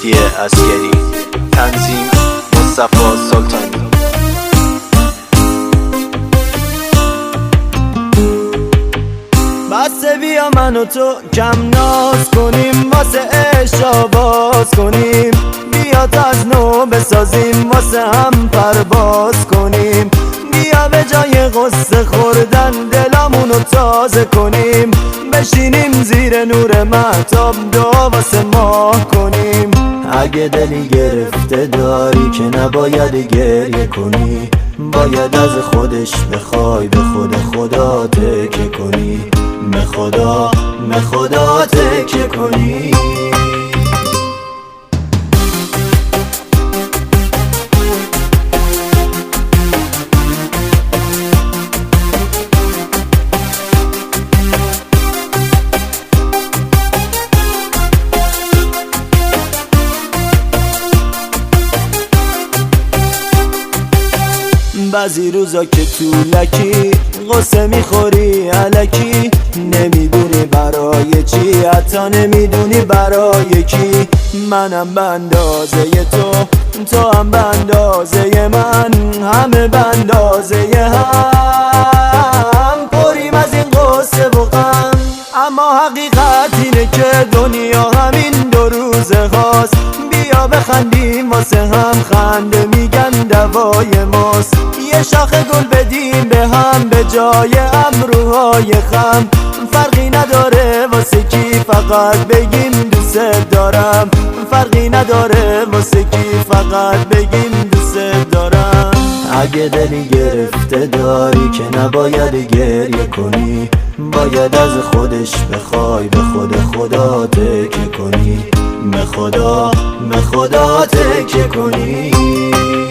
مهدی عسگری، تنظیم مصطفی سلطانی. بسه بیا من و تو کم ناز کنیم، واسه عشق باز کنیم، بیا تا از نو بسازیم، واسه هم پرواز کنیم، بیا به جای غصه خوردن دلامونو تازه کنیم، بشینیم زیر نور مهتاب دعا واسه ماه کنیم. اگه دلی گرفته داری که نباید گریه کنی، باید از خودش بخوای، به خود خدا تکیه کنی، به خدا تکیه کنی. بعضی روزا که طولکی غصه میخوری الکی، نمیدونی برای چی، حتی نمیدونی برای کی. منم به اندازه تو هم به اندازه من، همه به اندازه هم پریم از این غصه و غم. اما حقیقت اینه که دنیا همین دو روزه هاست، بیا بخندیم واسه هم، خنده میگن دوای ماست. یه شاخه گل بدیم به هم به جای ابروهای خم، فرقی نداره واسه کی، فقط بگیم دوست دارم، فرقی نداره واسه کی، فقط بگیم دوست دارم. اگه دلی گرفته داری که نباید گریه کنی، باید از خودش بخوای، به خود خدا تکیه کنی، به خدا تکیه کنی.